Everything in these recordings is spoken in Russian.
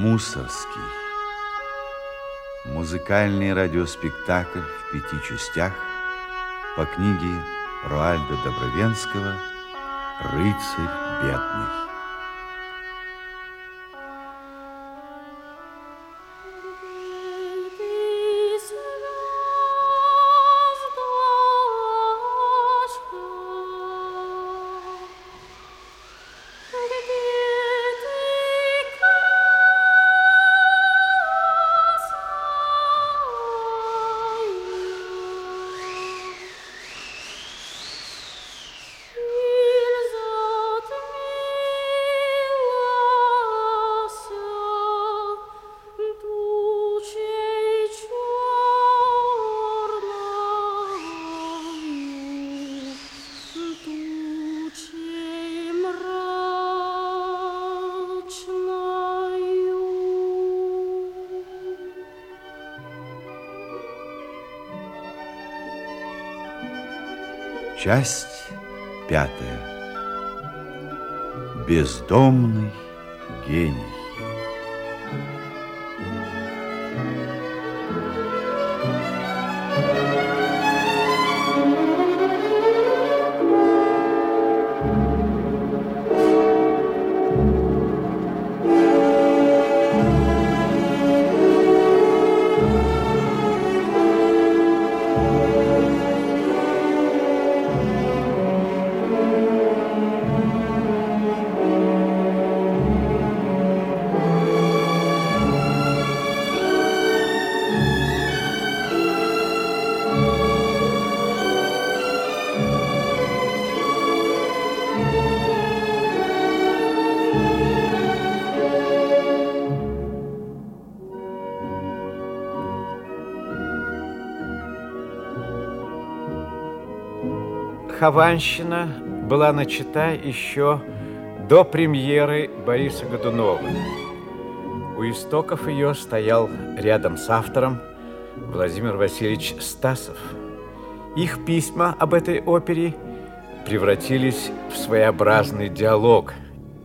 Мусорский. Музыкальный радиоспектакль в 5 частях по книге Роальда Добровенского «Рыцарь бедный». Часть 5. Бездомный гений. Хованщина была начата еще до премьеры Бориса Годунова. У истоков ее стоял рядом с автором Владимир Васильевич Стасов. Их письма об этой опере превратились в своеобразный диалог.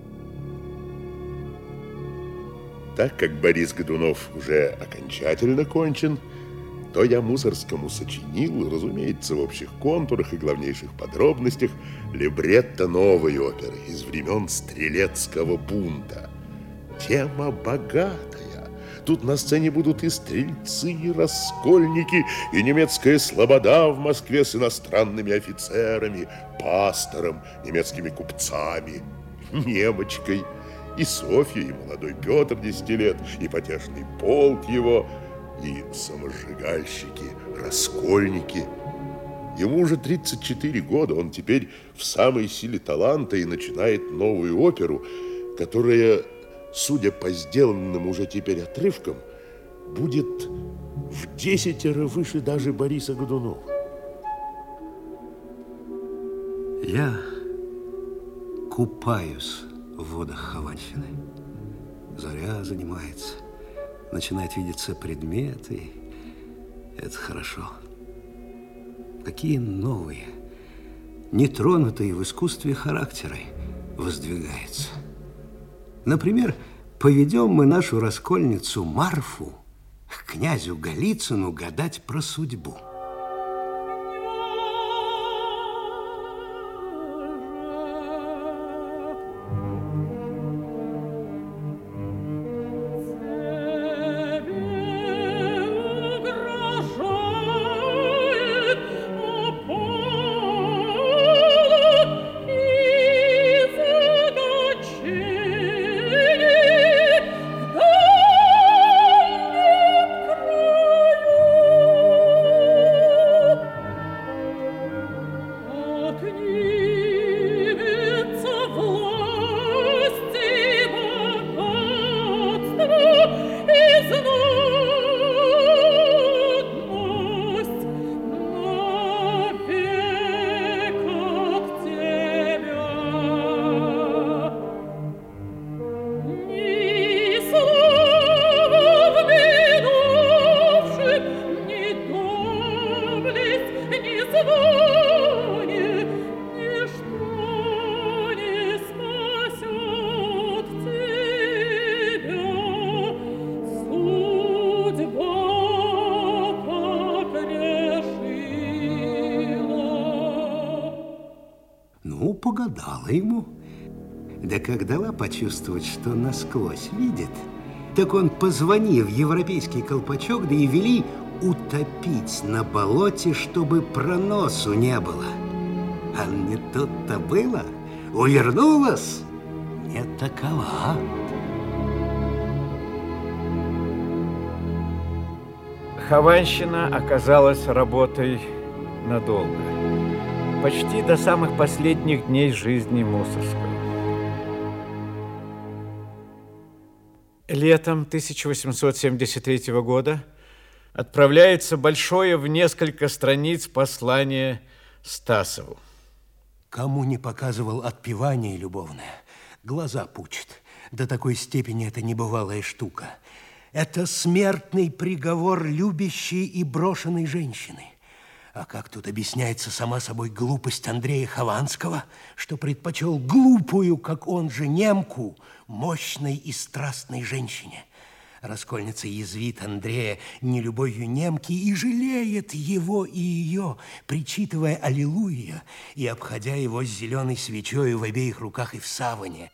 Так как Борис Годунов уже окончательно кончен, то я Мусорскому сочинил, разумеется, в общих контурах и главнейших подробностях, либретто новой оперы из времен Стрелецкого бунта. Тема богатая. Тут на сцене будут и стрельцы, и раскольники, и немецкая слобода в Москве с иностранными офицерами, пастором, немецкими купцами, немочкой, и Софья, и молодой Петр 10 лет, и потешный полк его, и самосжигальщики, раскольники. Ему уже 34 года, он теперь в самой силе таланта и начинает новую оперу, которая, судя по сделанным уже теперь отрывкам, будет в 10 выше даже Бориса Годунова. Я купаюсь в водах Хованщины. Заря занимается. Начинают видеться предметы. Это хорошо. Какие новые, нетронутые в искусстве характеры воздвигаются. Например, поведем мы нашу раскольницу Марфу к князю Голицыну гадать про судьбу. погадала ему. Да как дала почувствовать, что насквозь видит, так он, позвонив в европейский колпачок, да и вели утопить на болоте, чтобы проносу не было. А не тут-то было. Увернулась, не такова. Хованщина оказалась работой надолго. Почти до самых последних дней жизни Мусорского. Летом 1873 года отправляется большое в несколько страниц послание Стасову. Кому не показывал отпевание любовное, глаза пучит. До такой степени это небывалая штука. Это смертный приговор любящей и брошенной женщины. А как тут объясняется сама собой глупость Андрея Хованского, что предпочел глупую, как он же, немку, мощной и страстной женщине. Раскольница язвит Андрея нелюбовью немки и жалеет его и ее, причитывая «Аллилуйя» и обходя его с зеленой свечой в обеих руках и в саване.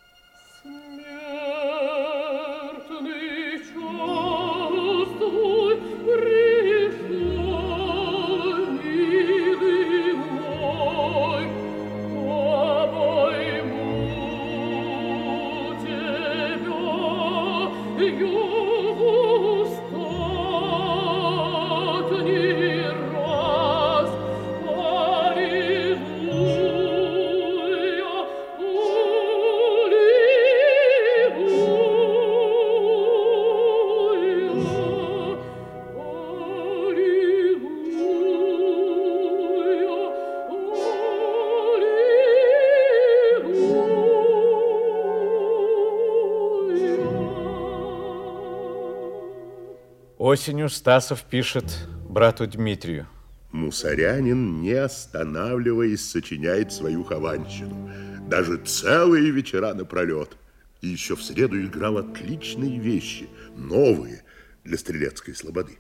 Осенью Стасов пишет брату Дмитрию. Мусорянин, не останавливаясь, сочиняет свою хованщину. Даже целые вечера напролет. И еще в среду играл отличные вещи, новые для стрелецкой слободы.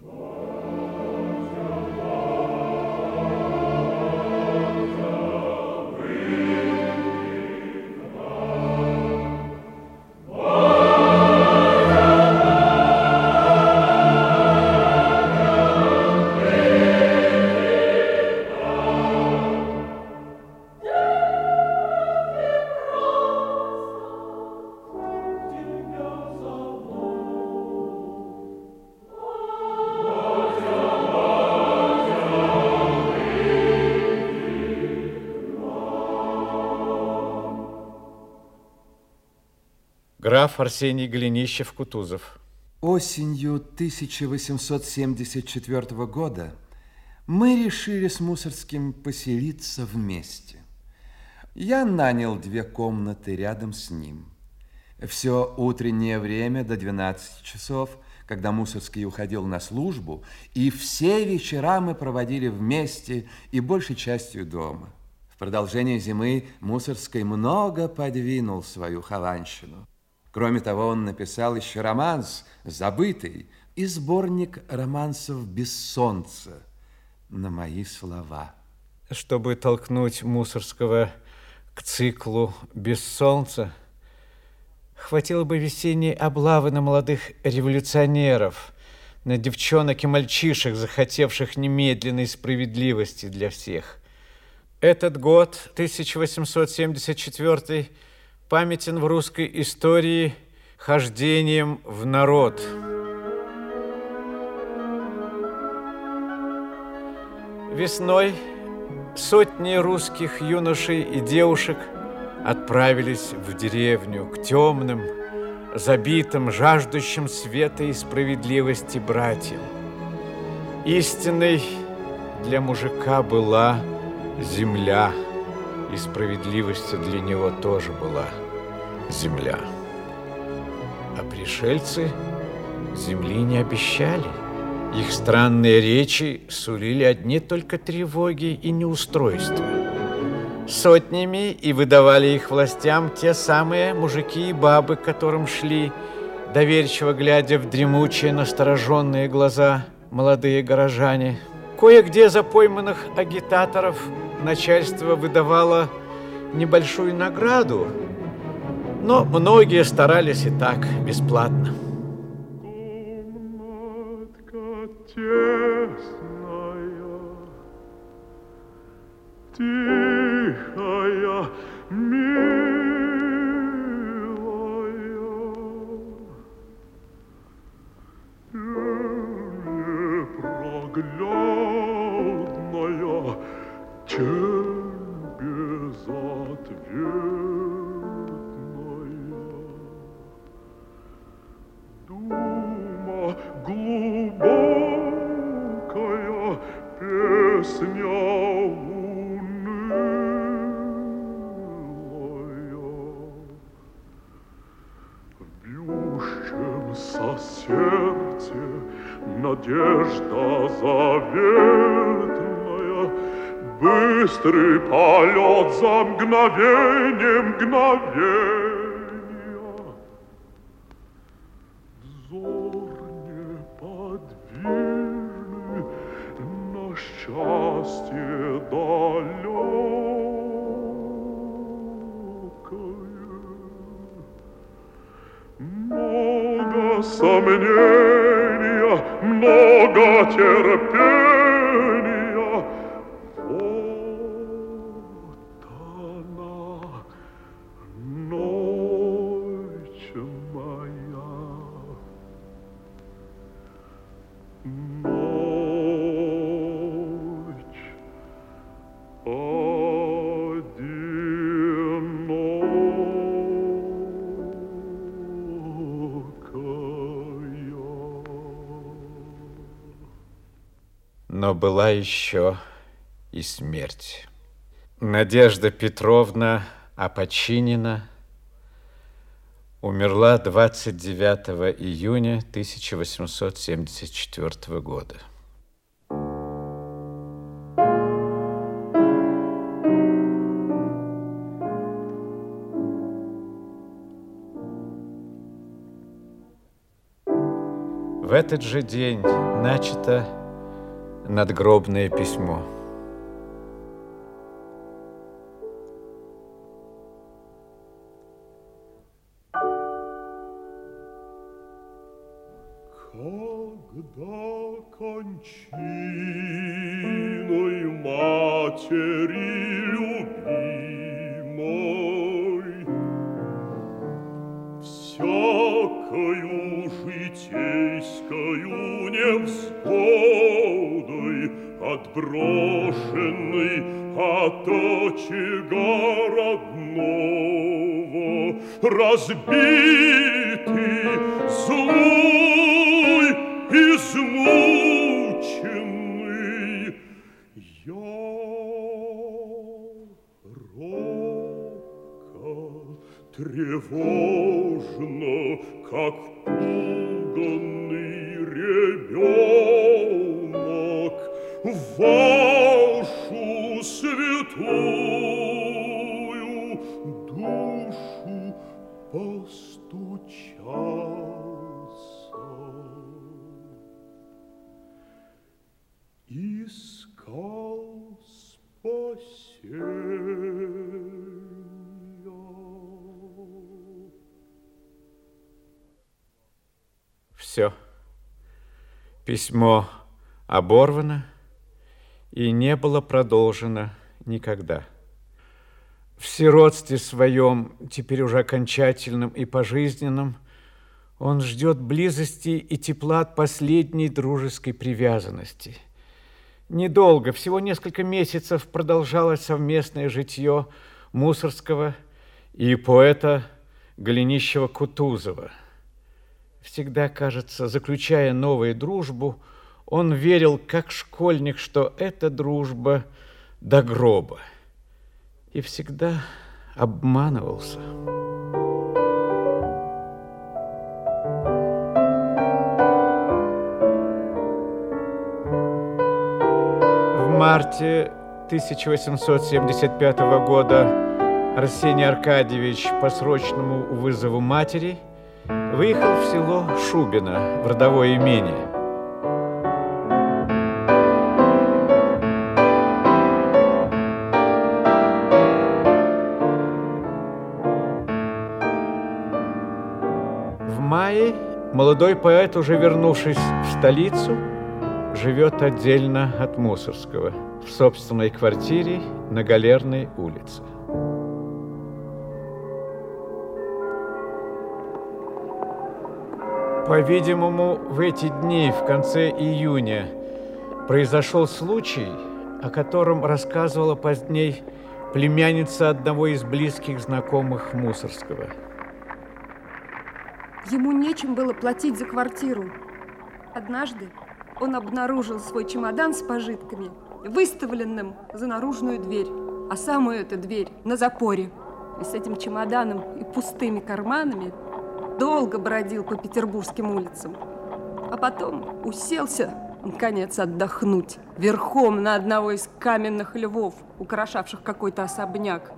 Граф Арсений Голенищев-Кутузов. Осенью 1874 года мы решили с Мусорским поселиться вместе. Я нанял 2 комнаты рядом с ним. Все утреннее время до 12 часов, когда Мусорский уходил на службу, и все вечера мы проводили вместе и большей частью дома. В продолжение зимы Мусорский много подвинул свою хованщину. Кроме того, он написал еще романс «Забытый» и сборник романсов «Бессонца» на мои слова. Чтобы толкнуть Мусорского к циклу «Без солнца», хватило бы весенней облавы на молодых революционеров, на девчонок и мальчишек, захотевших немедленной справедливости для всех. Этот год, 1874, памятен в русской истории хождением в народ. Весной сотни русских юношей и девушек отправились в деревню к темным, забитым, жаждущим света и справедливости братьям. Истинной для мужика была земля, и справедливостью для него тоже была земля. А пришельцы земли не обещали. Их странные речи сулили одни только тревоги и неустройства. Сотнями и выдавали их властям те самые мужики и бабы, к которым шли, доверчиво глядя в дремучие, настороженные глаза молодые горожане. Кое-где за пойманных агитаторов начальство выдавало небольшую награду, но многие старались и так, бесплатно. Комнатка тесная, тихая, непроглядная, тень безответная. Дума глубокая, песня унылая. В бьющемся сердце надежда заветная, быстрый полет за мгновением мгновения. Взор неподвижный на счастье далекое. Много сомнения, много терпения. Вот она, ночь моя. Ночь одинокая. Но была еще и смерть. Надежда Петровна Опочинина умерла 29 июня 1874 года. В этот же день начато надгробное письмо. Когда кончиной матери любимой всякою житейскою невзгодой отброшенный от очага родного, разбитый, злой, измученный, я робко, тревожно, как пуганный ребенок, вашу святую душу постучался. Искал спасения. Все. Письмо оборвано и не было продолжено никогда. В сиротстве своем, теперь уже окончательном и пожизненном, он ждет близости и тепла от последней дружеской привязанности. Недолго, всего несколько месяцев продолжалось совместное житье Мусорского и поэта Голенищева-Кутузова. Всегда, кажется, заключая новую дружбу, он верил, как школьник, что эта дружба до гроба. И всегда обманывался. В марте 1875 года Арсений Аркадьевич по срочному вызову матери выехал в село Шубино, в родовое имение. Молодой поэт, уже вернувшись в столицу, живет отдельно от Мусорского, в собственной квартире на Галерной улице. По-видимому, в эти дни, в конце июня, произошел случай, о котором рассказывала поздней племянница одного из близких знакомых Мусорского. Ему нечем было платить за квартиру. Однажды он обнаружил свой чемодан с пожитками, выставленным за наружную дверь, а самую эту дверь на запоре. И с этим чемоданом и пустыми карманами долго бродил по петербургским улицам, а потом уселся, наконец, отдохнуть верхом на одного из каменных львов, украшавших какой-то особняк.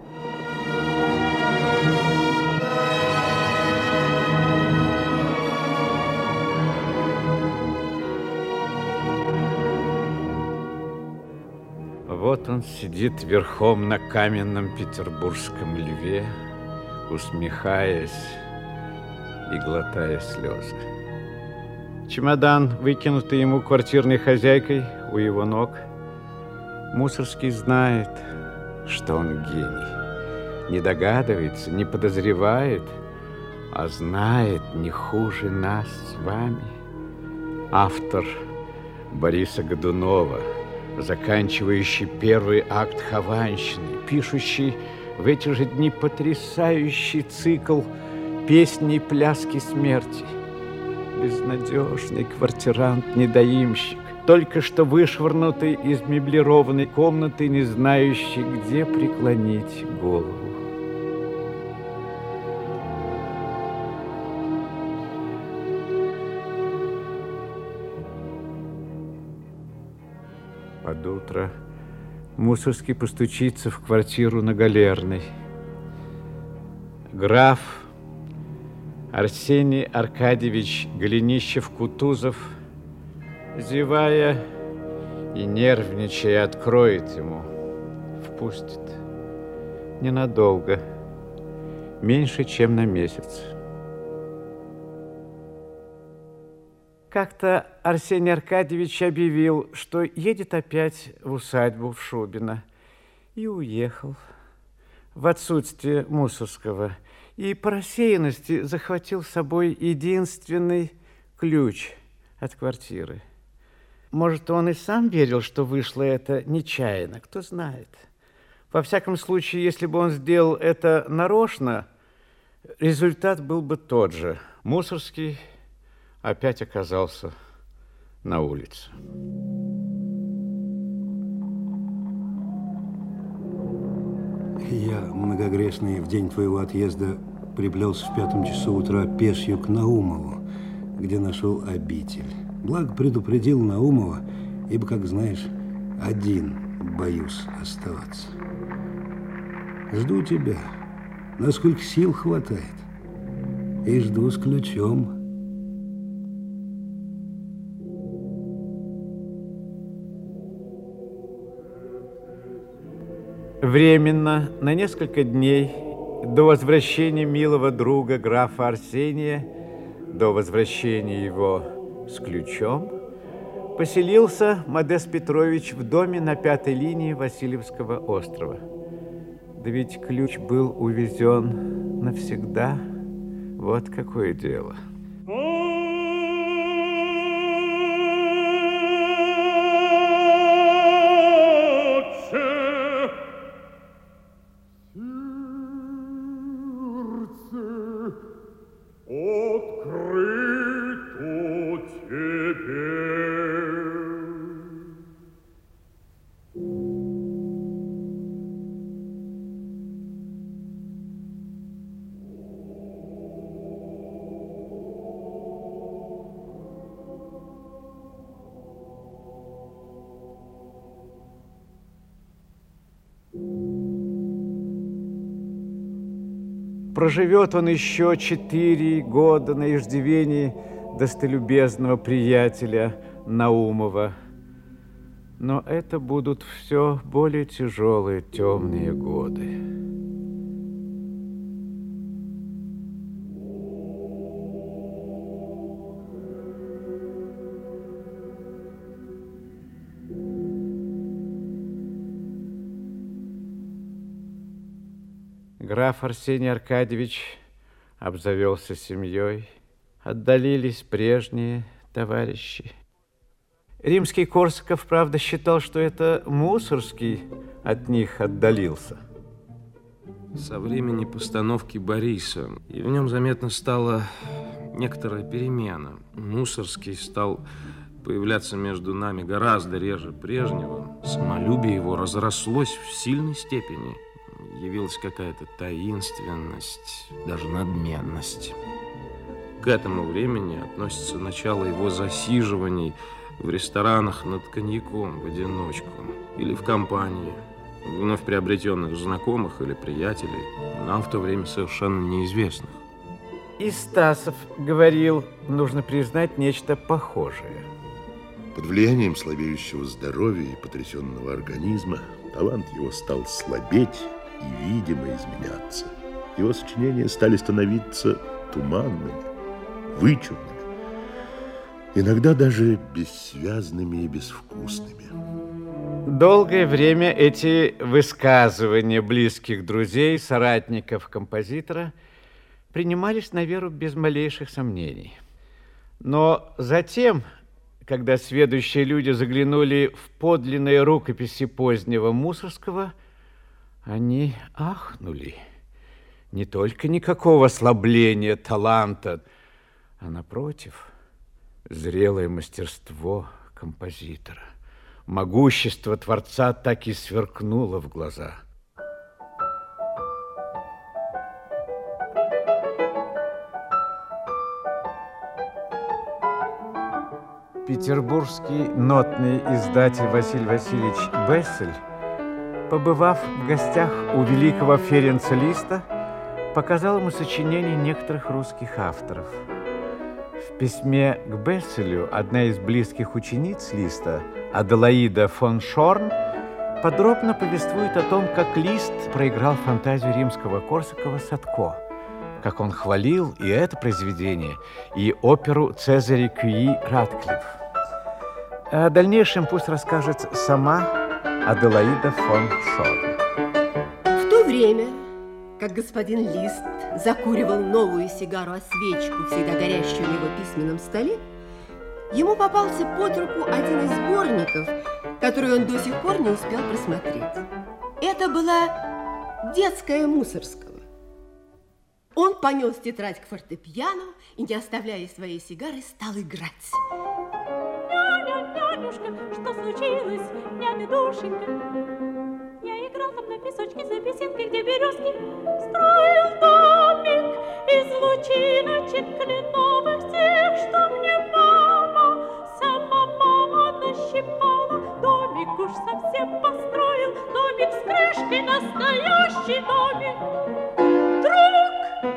Вот он сидит верхом на каменном петербургском льве, усмехаясь и глотая слезы. Чемодан, выкинутый ему квартирной хозяйкой у его ног. Мусорский знает, что он гений. Не догадывается, не подозревает, а знает не хуже нас с вами. Автор Бориса Годунова, заканчивающий первый акт Хованщины, пишущий в эти же дни потрясающий цикл «Песни и пляски смерти». Безнадежный квартирант-недоимщик, только что вышвырнутый из меблированной комнаты, не знающий, где преклонить голову. Под утро Мусорский постучится в квартиру на Галерной. Граф Арсений Аркадьевич Голенищев-Кутузов, зевая и нервничая, откроет ему, впустит. Ненадолго, меньше, чем на месяц. Как-то Арсений Аркадьевич объявил, что едет опять в усадьбу в Шубино, и уехал в отсутствие Мусорского, и по рассеянности захватил с собой единственный ключ от квартиры. Может, он и сам верил, что вышло это нечаянно, кто знает. Во всяком случае, если бы он сделал это нарочно, результат был бы тот же. Мусорский опять оказался на улице. Я, многогрешный, в день твоего отъезда приплелся в 5 часу утра пешью к Наумову, где нашел обитель. Благо предупредил Наумова, ибо, как знаешь, один боюсь оставаться. Жду тебя, насколько сил хватает, и жду с ключом. Временно, на несколько дней, до возвращения милого друга графа Арсения, до возвращения его с ключом, поселился Модест Петрович в доме на 5-й линии Васильевского острова. Да ведь ключ был увезен навсегда. Вот какое дело. Проживет он еще 4 года на иждивении достолюбезного приятеля Наумова. Но это будут все более тяжелые, темные годы. Граф Арсений Аркадьевич обзавелся семьей, отдалились прежние товарищи. Римский Корсаков, правда, считал, что это Мусорский от них отдалился. Со времени постановки Бориса, и в нем заметно стала некоторая перемена. Мусорский стал появляться между нами гораздо реже прежнего. Самолюбие его разрослось в сильной степени. Явилась какая-то таинственность, даже надменность. К этому времени относится начало его засиживаний в ресторанах над коньяком в одиночку или в компании вновь приобретенных знакомых или приятелей, нам в то время совершенно неизвестных. И Стасов говорил, нужно признать нечто похожее. Под влиянием слабеющего здоровья и потрясенного организма талант его стал слабеть и, видимо, изменяться. Его сочинения стали становиться туманными, вычурными, иногда даже бессвязными и безвкусными. Долгое время эти высказывания близких друзей, соратников композитора принимались на веру без малейших сомнений. Но затем, когда сведущие люди заглянули в подлинные рукописи позднего Мусорского, они ахнули. Не только никакого ослабления таланта, а напротив, зрелое мастерство композитора. Могущество Творца так и сверкнуло в глаза. Петербургский нотный издатель Василий Васильевич Бессель, побывав в гостях у великого Ференца Листа, показал ему сочинения некоторых русских авторов. В письме к Бесселю одна из близких учениц Листа, Аделаида фон Шорн, подробно повествует о том, как Лист проиграл фантазию римского Корсакова Садко, как он хвалил и это произведение, и оперу Цезаря Кюи Ратклифф. О дальнейшем пусть расскажет сама Аделаида фон Шорн. В то время, как господин Лист закуривал новую сигару-свечку, всегда горящую на его письменном столе, ему попался под руку один из сборников, который он до сих пор не успел просмотреть. Это была детская Мусорского. Он понес тетрадь к фортепиано и, не оставляя своей сигары, стал играть. Няня, нянюшка, что случилось, няня душенька? Я играл там на песочке за беседкой, где березки, строил домик из лучиночек кленовых, тех, что мне сама мама нащипала. Домик уж совсем построил, домик с крышкой, настоящий домик. Друг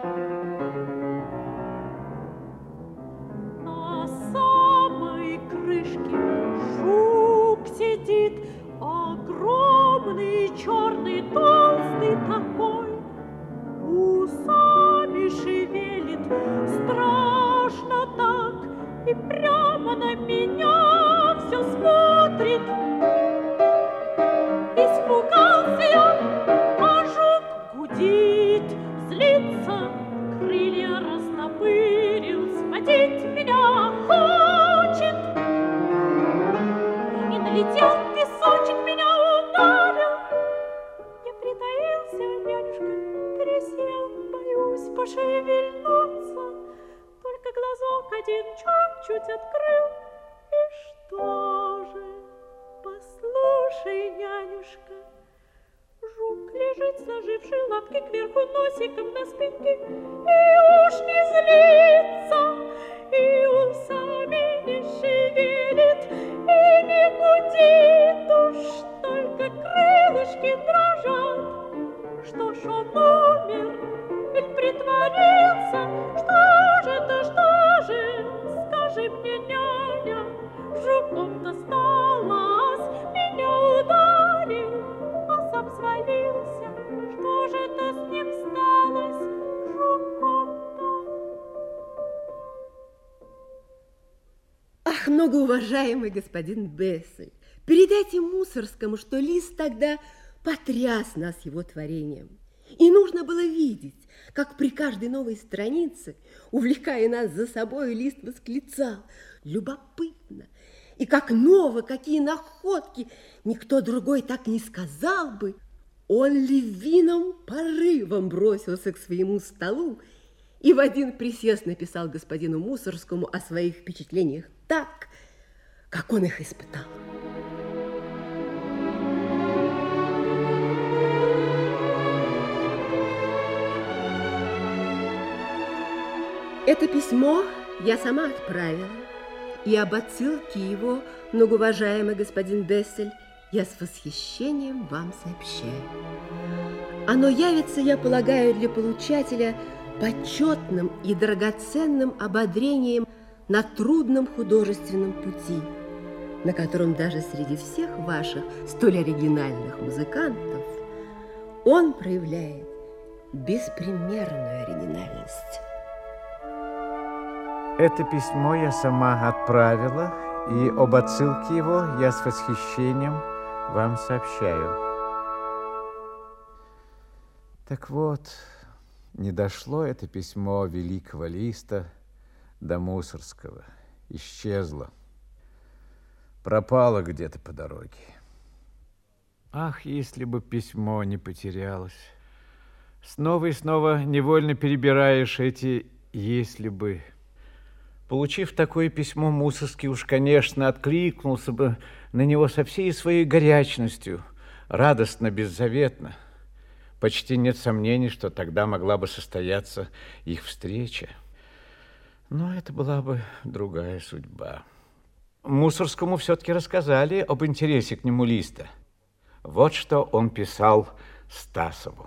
на самой крышке жук сидит, огромный, черный, толстый такой, усами шевелит, страшно так, и прямо на меня все смотрит. Испугался я, а жук гудит, злится, крылья растопырил, схватить меня хочет. И налетел песочек, меня ударил. Я притаился, нянюшка, присел, боюсь пошевельнуться. Только глазок один чуть-чуть открыл. И что же? Послушай, нянюшка, жук лежит, сложивший лапки кверху, носиком на спинке, и уж не злится, и усами не шевелит, и не гудит, уж только крылышки дрожат. Что ж он умер или притворился? Что же это, что же? Скажи мне, няня, жуком-то сталось, меня ударил, а сам свалился. Что же это с ним сталось, жуком-то? Ах, многоуважаемый господин Бессель, передайте Мусорскому, что Лист тогда потряс нас его творением. И нужно было видеть, как при каждой новой странице, увлекая нас за собой, Лист восклицал: любопытно! И как ново, какие находки! Никто другой так не сказал бы. Он львиным порывом бросился к своему столу и в один присест написал господину Мусорскому о своих впечатлениях так, как он их испытал. Это письмо я сама отправила, и об отсылке его, многоуважаемый господин Бессель, я с восхищением вам сообщаю. Оно явится, я полагаю, для получателя почетным и драгоценным ободрением на трудном художественном пути, на котором даже среди всех ваших столь оригинальных музыкантов он проявляет беспримерную оригинальность. Это письмо я сама отправила, и об отсылке его я с восхищением вам сообщаю. Так вот, не дошло это письмо великого Листа до Мусорского, исчезло, пропало где-то по дороге. Ах, если бы письмо не потерялось! Снова и снова невольно перебираешь эти «если бы». Получив такое письмо, Мусорский уж, конечно, откликнулся бы на него со всей своей горячностью, радостно, беззаветно. Почти нет сомнений, что тогда могла бы состояться их встреча. Но это была бы другая судьба. Мусорскому все-таки рассказали об интересе к нему Листа. Вот что он писал Стасову.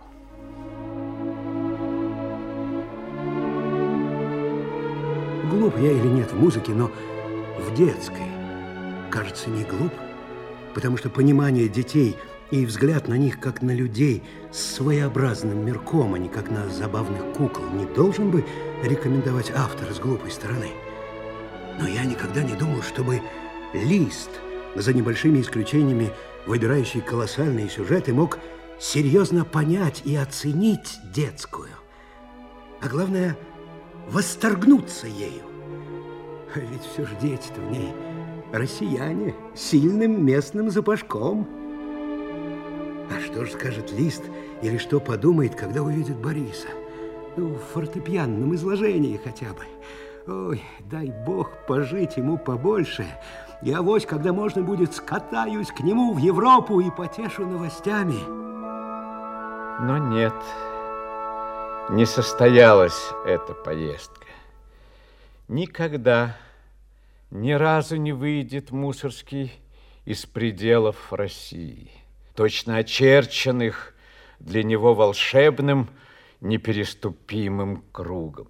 Глуп я или нет в музыке, но в детской, кажется, не глуп, потому что понимание детей и взгляд на них, как на людей с своеобразным мирком, а не как на забавных кукол, не должен бы рекомендовать автора с глупой стороны. Но я никогда не думал, чтобы Лист, за небольшими исключениями, выбирающий колоссальные сюжеты, мог серьезно понять и оценить детскую. А главное, восторгнуться ею. А ведь все же дети-то в ней россияне, с сильным местным запашком. А что же скажет Лист или что подумает, когда увидит Бориса? Ну, в фортепианном изложении хотя бы. Ой, дай бог пожить ему побольше. И авось, когда можно будет, скатаюсь к нему в Европу и потешу новостями. Но нет, не состоялась эта поездка. Никогда, ни разу не выйдет Мусорский из пределов России, точно очерченных для него волшебным, непереступимым кругом.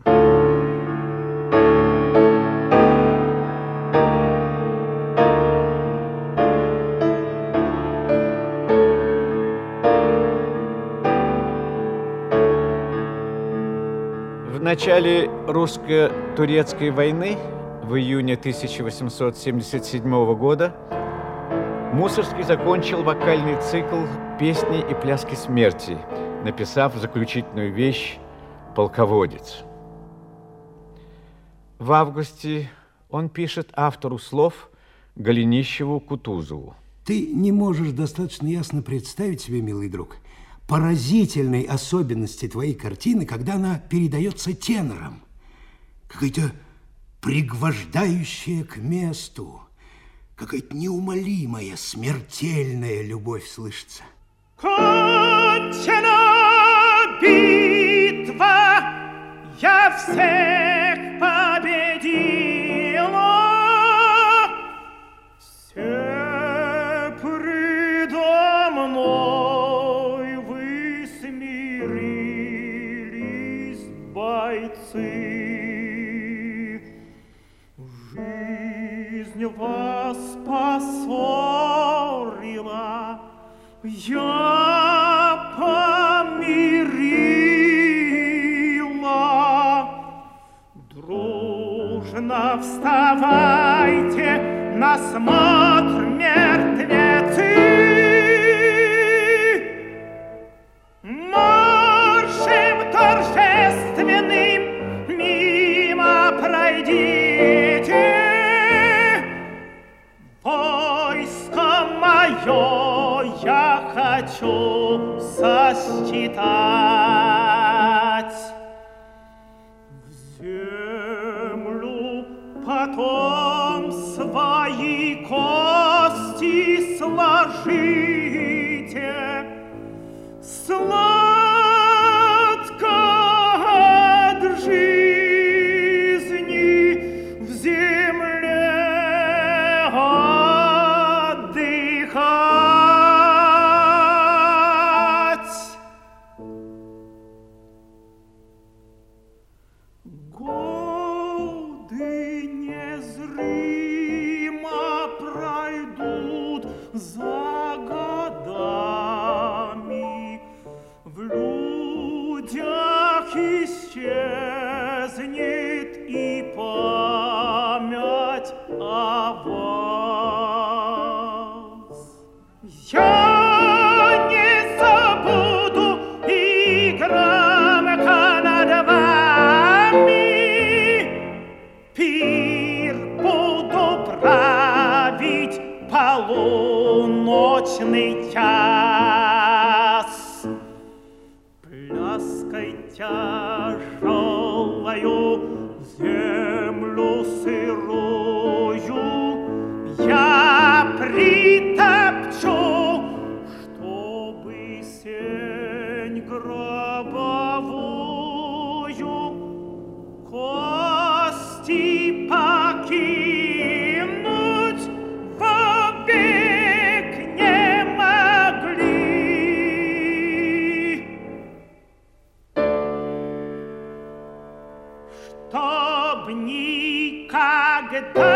В начале русско-турецкой войны в июне 1877 года Мусорский закончил вокальный цикл «Песни и пляски смерти», написав заключительную вещь «Полководец». В августе он пишет автору слов Голенищеву-Кутузову. Ты не можешь достаточно ясно представить себе, милый друг, поразительной особенности твоей картины, когда она передается тенором. Какая-то пригвождающая к месту, какая-то неумолимая, смертельная любовь слышится. Кончена битва, я всех победила. Все предо мной вы смирились, бойцы. Жизнь вас поссорила, я помирила. Дружно вставайте на смотр, мертвецы. хочу сосчитать. В землю потом свои кости сложите, сладко от жизни в земле отдыхать. Годы незримо пройдут за годами, в людях исчезнет и память о вас. Я не забуду и громко над вами пир буду править полуночный час. Пляской тяжелою землю сырую я притопчу, чтобы сень гробовую кости покинуть вовек не могли. Чтоб никогда